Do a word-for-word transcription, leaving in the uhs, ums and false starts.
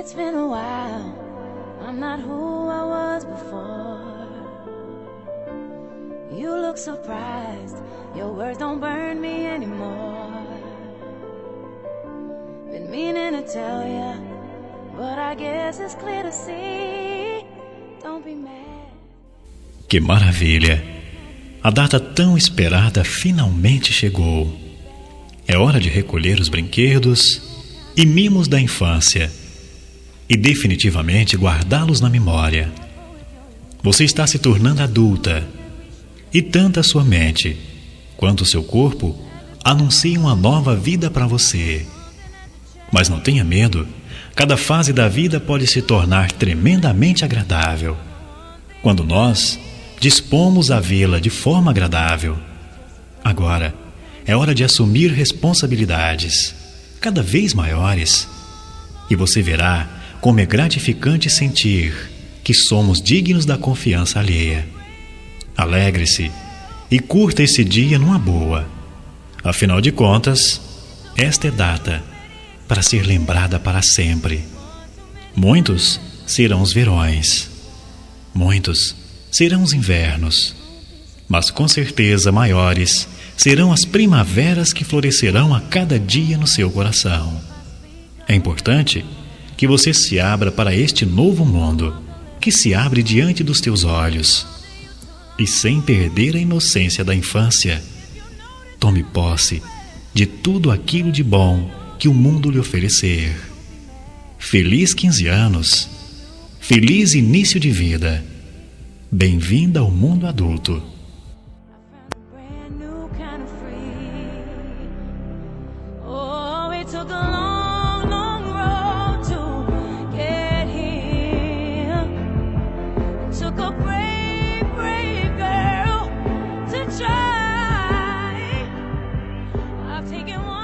It's been a while, I'm not who I was before. You look surprised, your words don't burn me anymore. Been meaning to tell ya, but I guess it's clear to see. Don't be mad. Que maravilha! A data tão esperada finalmente chegou. É hora de recolher os brinquedos e mimos da infância e definitivamente guardá-los na memória. Você está se tornando adulta e tanto a sua mente quanto o seu corpo anunciam uma nova vida para você. Mas não tenha medo, cada fase da vida pode se tornar tremendamente agradável quando nós dispomos a vê-la de forma agradável. Agora é hora de assumir responsabilidades cada vez maiores e você verá como é gratificante sentir que somos dignos da confiança alheia. Alegre-se e curta esse dia numa boa. Afinal de contas, esta é data para ser lembrada para sempre. Muitos serão os verões, muitos serão os invernos, mas com certeza maiores serão as primaveras que florescerão a cada dia no seu coração. É importante que você se abra para este novo mundo que se abre diante dos teus olhos e, sem perder a inocência da infância, tome posse de tudo aquilo de bom que o mundo lhe oferecer. Feliz quinze anos, feliz início de vida, bem-vinda ao mundo adulto. Took a brave, brave girl to try. I've taken one.